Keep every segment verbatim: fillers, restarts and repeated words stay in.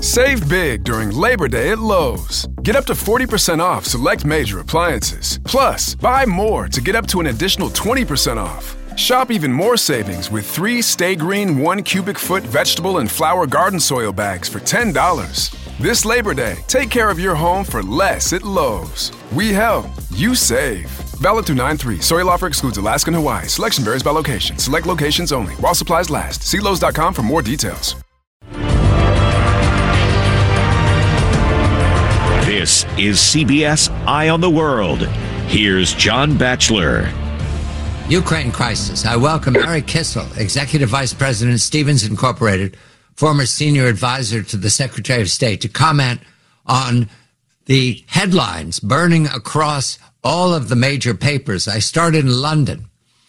Save big during Labor Day at Lowe's. Get up to forty percent off select major appliances. Plus, buy more to get up to an additional twenty percent off. Shop even more savings with three Stay Green one cubic foot vegetable and flower garden soil bags for ten dollars. This Labor Day, take care of your home for less at Lowe's. We help, you save. Valid through nine three. Soil offer excludes Alaska and Hawaii. Selection varies by location. Select locations only. While supplies last. See Lowe's dot com for more details. This is C B S Eye on the World. Here's John Batchelor. Ukraine crisis. I welcome Mary Kissel, Executive Vice President, Stevens Incorporated, former senior advisor to the Secretary of State, to comment on the headlines burning across all of the major papers. I started in London.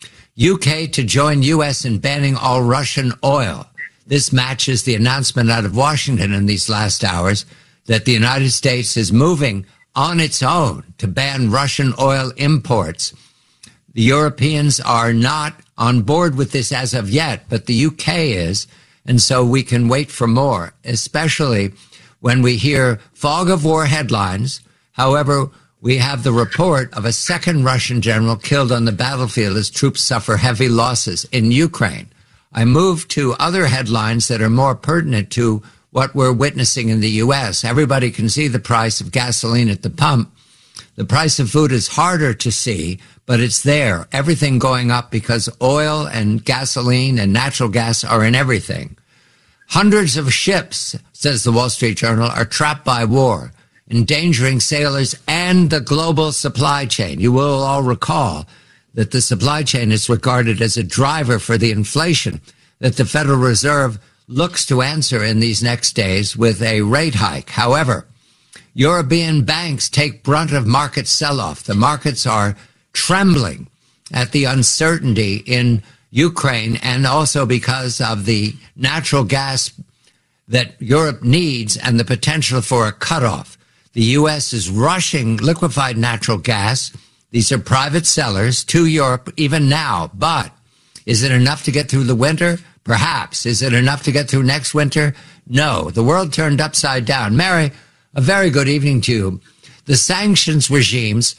U K to join U S in banning all Russian oil. This matches the announcement out of Washington in these last hours that the United States is moving on its own to ban Russian oil imports. The Europeans are not on board with this as of yet, but the U K is, and so we can wait for more, especially when we hear fog of war headlines. However, we have the report of a second Russian general killed on the battlefield as troops suffer heavy losses in Ukraine. I move to other headlines that are more pertinent to what we're witnessing in the U S. Everybody can see the price of gasoline at the pump. The price of food is harder to see, but it's there. Everything going up because oil and gasoline and natural gas are in everything. Hundreds of ships, says the Wall Street Journal, are trapped by war, endangering sailors and the global supply chain. You will all recall that the supply chain is regarded as a driver for the inflation that the Federal Reserve looks to answer in these next days with a rate hike. However, European banks take brunt of market sell-off. The markets are trembling at the uncertainty in Ukraine and also because of the natural gas that Europe needs and the potential for a cutoff. The U S is rushing liquefied natural gas. These are private sellers to Europe even now. But is it enough to get through the winter? Perhaps. Is it enough to get through next winter? No. The world turned upside down. Mary, a very good evening to you. The sanctions regimes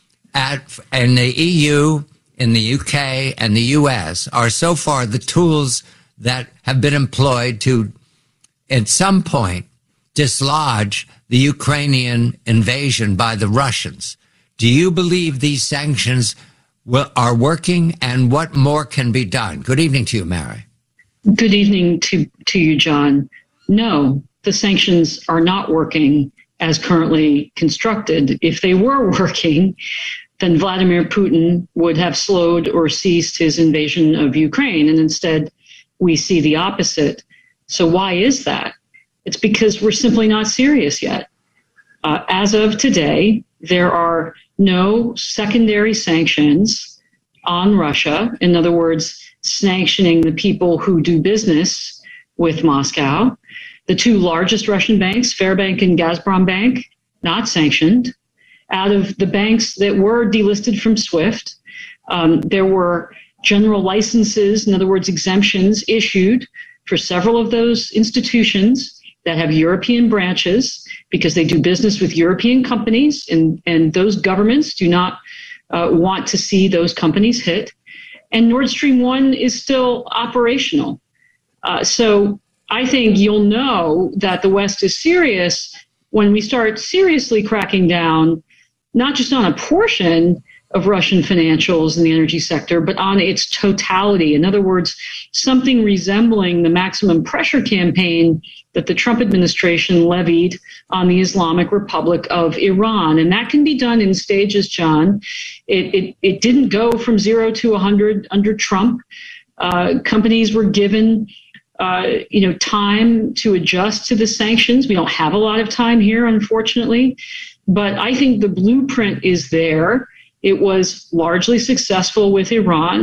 at in the E U, in the U K, and the U S are so far the tools that have been employed to, at some point, dislodge the Ukrainian invasion by the Russians. Do you believe these sanctions will, are working, and what more can be done? Good evening to you, Mary. Good evening to, to you, John. No, the sanctions are not working as currently constructed. If they were working, then Vladimir Putin would have slowed or ceased his invasion of Ukraine. And instead, we see the opposite. So why is that? It's because we're simply not serious yet. Uh, as of today, there are no secondary sanctions on Russia. In other words, sanctioning the people who do business with Moscow. The two largest Russian banks, Fairbank and Gazprombank, not sanctioned. Out of the banks that were delisted from SWIFT, um, there were general licenses, in other words, exemptions issued for several of those institutions that have European branches because they do business with European companies, and, and those governments do not uh, want to see those companies hit. And Nord Stream one is still operational. Uh, so I think you'll know that the West is serious when we start seriously cracking down, not just on a portion of Russian financials in the energy sector, but on its totality. In other words, something resembling the maximum pressure campaign that the Trump administration levied on the Islamic Republic of Iran. And that can be done in stages, John. It, it, it didn't go from zero to one hundred under Trump. Uh, companies were given Uh, you know, time to adjust to the sanctions. We don't have a lot of time here, unfortunately, but I think the blueprint is there. It was largely successful with Iran.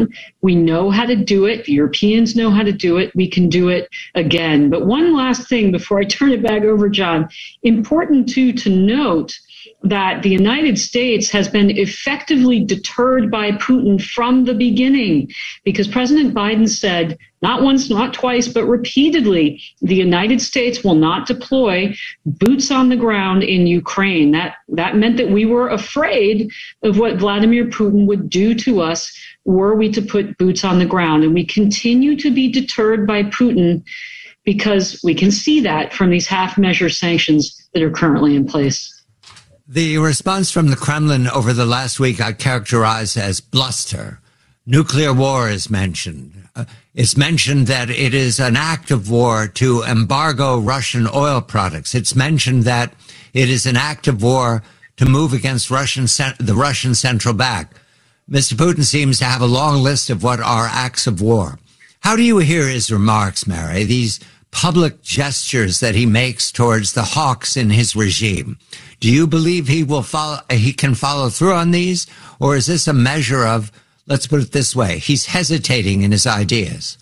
We know how to do it. The Europeans know how to do it. We can do it again. But one last thing before I turn it back over, John, important too to note that the United States has been effectively deterred by Putin from the beginning, because President Biden said, not once, not twice, but repeatedly, the United States will not deploy boots on the ground in Ukraine. That, that meant that we were afraid of what Vladimir Putin would do to us were we to put boots on the ground. And we continue to be deterred by Putin because we can see that from these half-measure sanctions that are currently in place. The response from the Kremlin over the last week I characterize as bluster. Nuclear war is mentioned. Uh, it's mentioned that it is an act of war to embargo Russian oil products. It's mentioned that it is an act of war to move against Russian the Russian central bank. Mister Putin seems to have a long list of what are acts of war. How do you hear his remarks, Mary, these public gestures that he makes towards the hawks in his regime? Do you believe he will follow, he can follow through on these? Or is this a measure of, let's put it this way, he's hesitating in his ideas?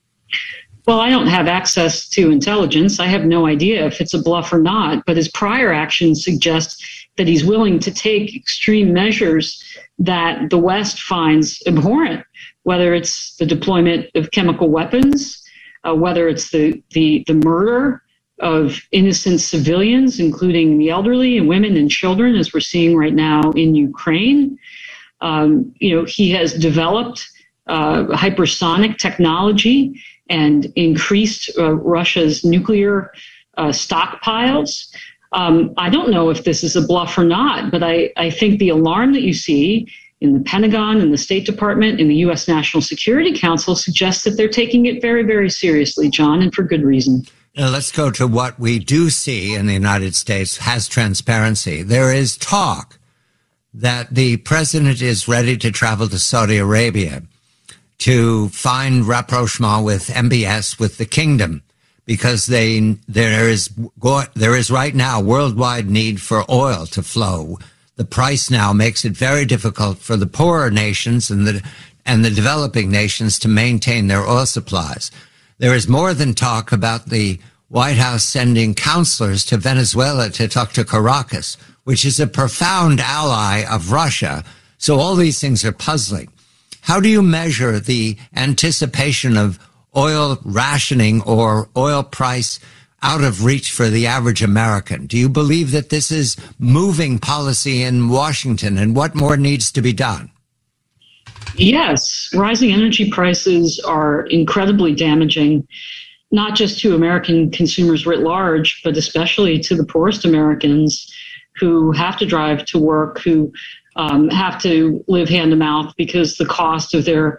Well, I don't have access to intelligence. I have no idea if it's a bluff or not, but his prior actions suggest that he's willing to take extreme measures that the West finds abhorrent, whether it's the deployment of chemical weapons, uh, whether it's the, the, the murder of innocent civilians, including the elderly and women and children, as we're seeing right now in Ukraine. Um, you know, he has developed uh, hypersonic technology and increased uh, Russia's nuclear uh, stockpiles. Um, I don't know if this is a bluff or not, but I, I think the alarm that you see in the Pentagon, in the State Department, in the U S National Security Council suggests that they're taking it very, very seriously, John, and for good reason. Now, let's go to what we do see in the United States has transparency. There is talk that the president is ready to travel to Saudi Arabia to find rapprochement with M B S, with the kingdom, because they there is there is right now worldwide need for oil to flow. The price now makes it very difficult for the poorer nations and the and the developing nations to maintain their oil supplies. There is more than talk about the White House sending counselors to Venezuela to talk to Caracas, which is a profound ally of Russia. So all these things are puzzling. How do you measure the anticipation of oil rationing or oil price out of reach for the average American? Do you believe that this is moving policy in Washington, and what more needs to be done? Yes, rising energy prices are incredibly damaging, not just to American consumers writ large, but especially to the poorest Americans who have to drive to work, who um, have to live hand to mouth because the cost of their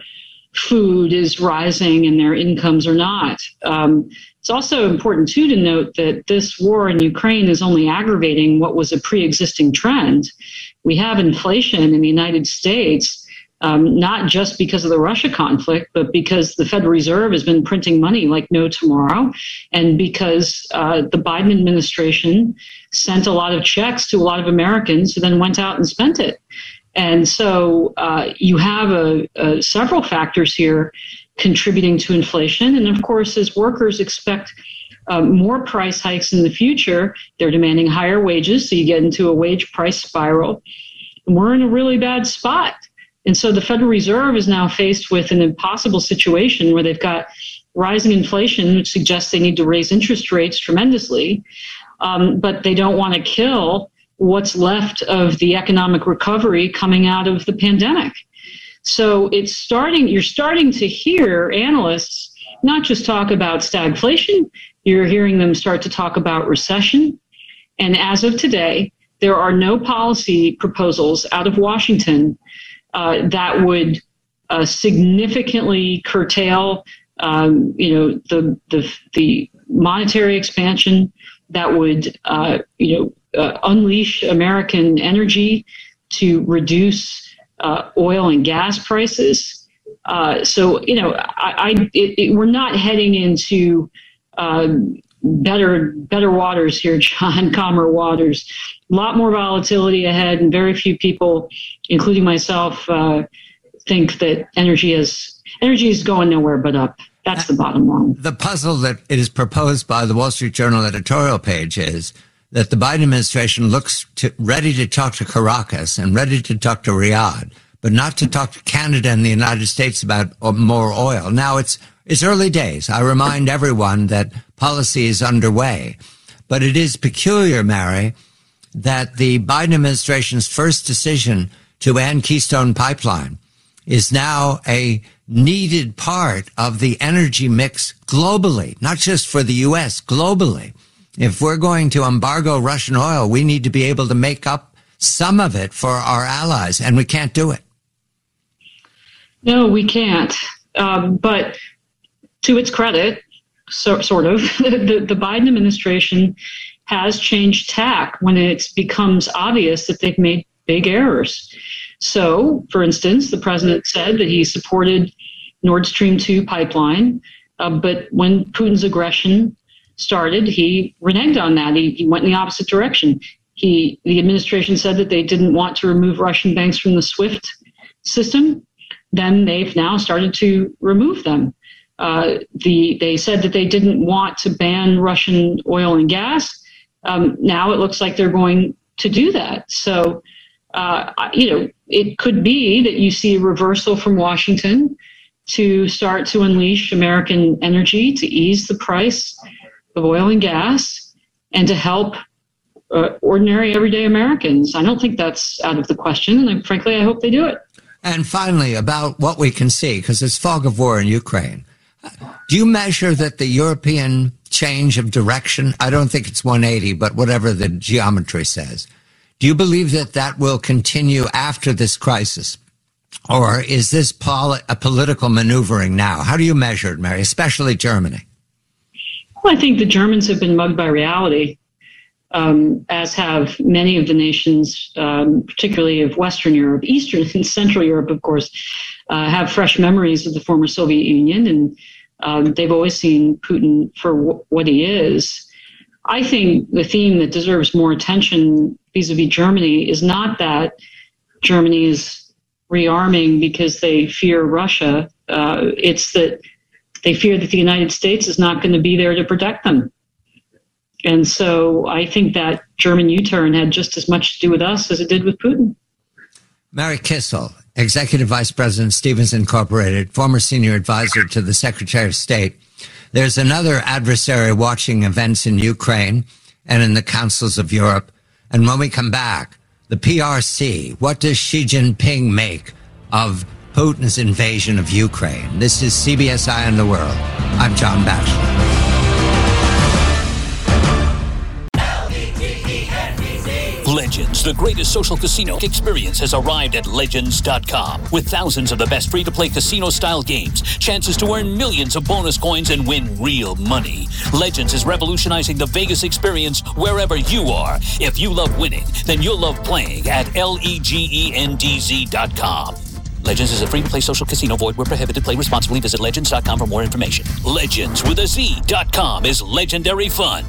food is rising and their incomes are not. Um, it's also important, too, to note that this war in Ukraine is only aggravating what was a pre-existing trend. We have inflation in the United States, um, not just because of the Russia conflict, but because the Federal Reserve has been printing money like no tomorrow, and because uh, the Biden administration sent a lot of checks to a lot of Americans who then went out and spent it. And so uh, you have a, a, several factors here contributing to inflation. And of course, as workers expect uh, more price hikes in the future, they're demanding higher wages. So you get into a wage price spiral. And we're in a really bad spot. And so the Federal Reserve is now faced with an impossible situation where they've got rising inflation, which suggests they need to raise interest rates tremendously. Um, but they don't want to kill what's left of the economic recovery coming out of the pandemic. So it's starting, you're starting to hear analysts not just talk about stagflation, you're hearing them start to talk about recession. And as of today, there are no policy proposals out of Washington uh, that would uh, significantly curtail, um, you know, the, the, the monetary expansion that would, uh, you know, Uh, unleash American energy to reduce uh, oil and gas prices. Uh, so, you know, I, I it, it, we're not heading into um, better better waters here, John, calmer waters. A lot more volatility ahead, and very few people, including myself, uh, think that energy has energy is going nowhere but up. That's the bottom line. The puzzle that it is proposed by the Wall Street Journal editorial page is that the Biden administration looks to, ready to talk to Caracas and ready to talk to Riyadh, but not to talk to Canada and the United States about more oil. Now, it's it's early days. I remind everyone that policy is underway. But it is peculiar, Mary, that the Biden administration's first decision to end Keystone Pipeline is now a needed part of the energy mix globally, not just for the U S, globally. If we're going to embargo Russian oil, we need to be able to make up some of it for our allies, and we can't do it. No, we can't. Um, but to its credit, so, sort of, the, the Biden administration has changed tack when it becomes obvious that they've made big errors. So, for instance, the president said that he supported Nord Stream two pipeline, uh, but when Putin's aggression started, he reneged on that. He, he went in the opposite direction. He, the administration said that they didn't want to remove Russian banks from the SWIFT system. Then they've now started to remove them. Uh, the, they said that they didn't want to ban Russian oil and gas. Um, now it looks like they're going to do that. So, uh, you know, it could be that you see a reversal from Washington to start to unleash American energy to ease the price of oil and gas and to help uh, ordinary, everyday Americans. I don't think that's out of the question. And frankly, I hope they do it. And finally, about what we can see, because it's fog of war in Ukraine. Do you measure that the European change of direction, I don't think it's one eighty, but whatever the geometry says, do you believe that that will continue after this crisis? Or is this poli- a political maneuvering now? How do you measure it, Mary, especially Germany? Well, I think the Germans have been mugged by reality, um, as have many of the nations, um, particularly of Western Europe. Eastern and Central Europe, of course, uh, have fresh memories of the former Soviet Union, and um, they've always seen Putin for w- what he is. I think the theme that deserves more attention vis-a-vis Germany is not that Germany is rearming because they fear Russia. Uh, it's that they fear that the United States is not going to be there to protect them. And so I think that German U-turn had just as much to do with us as it did with Putin. Mary Kissel, Executive Vice President, Stevens Incorporated, former senior advisor to the Secretary of State. There's another adversary watching events in Ukraine and in the councils of Europe. And when we come back, the P R C, what does Xi Jinping make of Putin's invasion of Ukraine? This is C B S Eye on the World. I'm John Batchelor. Legends, the greatest social casino experience, has arrived at Legends dot com. With thousands of the best free-to-play casino-style games, chances to earn millions of bonus coins and win real money. Legends is revolutionizing the Vegas experience wherever you are. If you love winning, then you'll love playing at L-E-G-E-N-D-Z dot com. Legends is a free-to-play social casino. Void where prohibited. Play responsibly. Visit Legends dot com for more information. Legends with a Z dot com is legendary fun.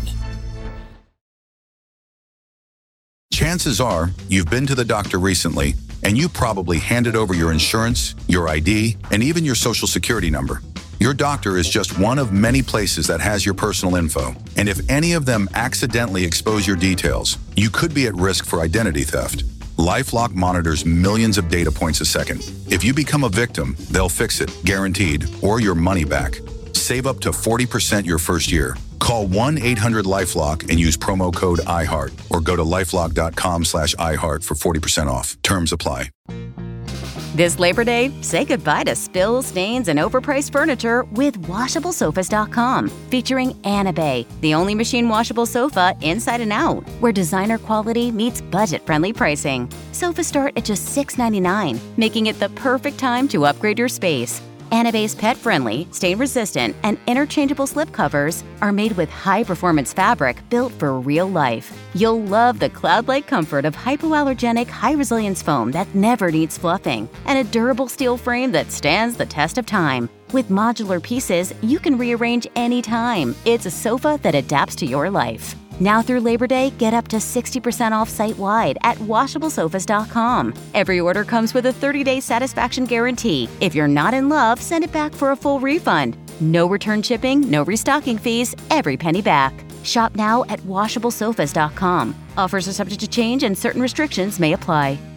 Chances are you've been to the doctor recently, and you probably handed over your insurance, your I D, and even your social security number. Your doctor is just one of many places that has your personal info, and if any of them accidentally expose your details, you could be at risk for identity theft. LifeLock monitors millions of data points a second. If you become a victim, they'll fix it, guaranteed, or your money back. Save up to forty percent your first year. Call one eight hundred LifeLock and use promo code iHeart, or go to lifelock dot com slash iHeart for forty percent off. Terms apply. This Labor Day, say goodbye to spills, stains, and overpriced furniture with washable sofas dot com, featuring Anabay, the only machine washable sofa inside and out, where designer quality meets budget-friendly pricing. Sofas start at just six ninety-nine, making it the perfect time to upgrade your space. Anabay's pet-friendly, stain-resistant, and interchangeable slipcovers are made with high-performance fabric built for real life. You'll love the cloud-like comfort of hypoallergenic, high-resilience foam that never needs fluffing, and a durable steel frame that stands the test of time. With modular pieces, you can rearrange anytime. It's a sofa that adapts to your life. Now through Labor Day, get up to sixty percent off site-wide at washable sofas dot com. Every order comes with a thirty-day satisfaction guarantee. If you're not in love, send it back for a full refund. No return shipping, no restocking fees, every penny back. Shop now at washable sofas dot com. Offers are subject to change and certain restrictions may apply.